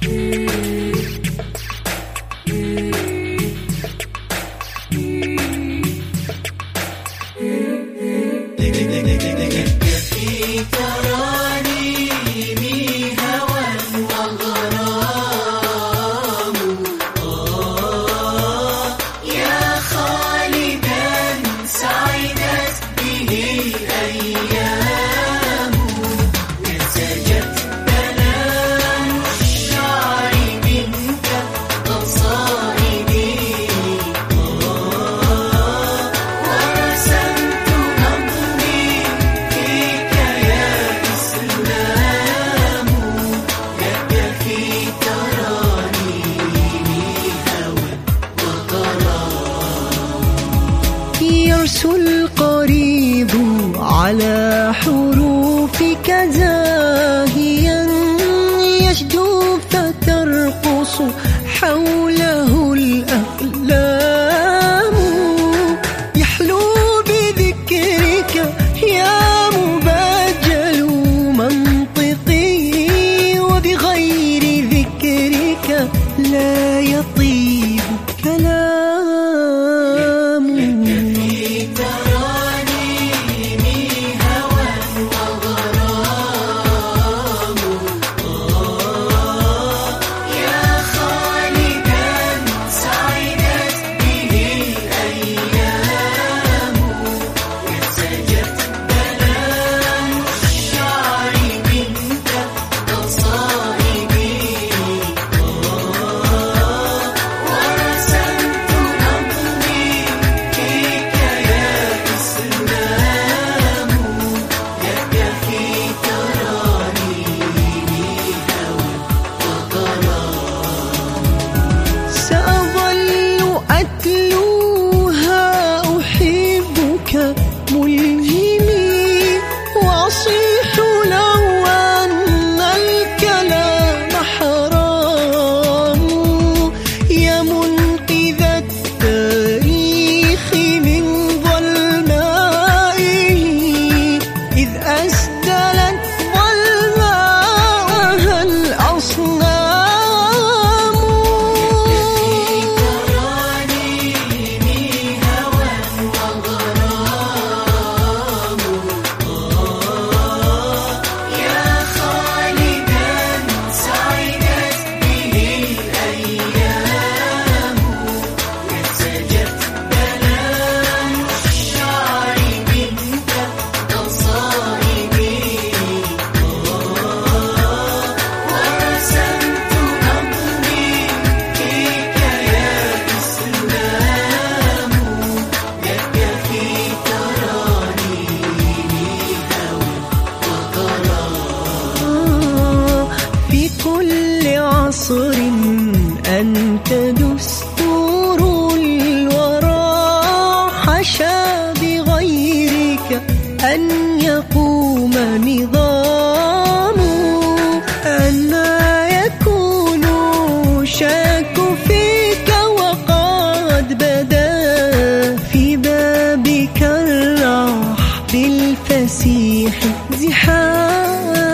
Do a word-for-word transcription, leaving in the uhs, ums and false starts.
القريب على حروفك زاهيا يشدو فترقص حوله الأقلام يحلو بذكرك يا مبجل منطقي وبغير ذكرك لا يطيب كلام ملهمي وأصيح له أن الكلام حرام يا منقذ التاريخ من ظلمائه إذ أسدلت ظلماءها الأصنام عصر أنت دستور الورى حشا بغيرك أن يقوم نظام أنا يكون شاك فيك وقد بدا في بابك الرحب الفسيح زحام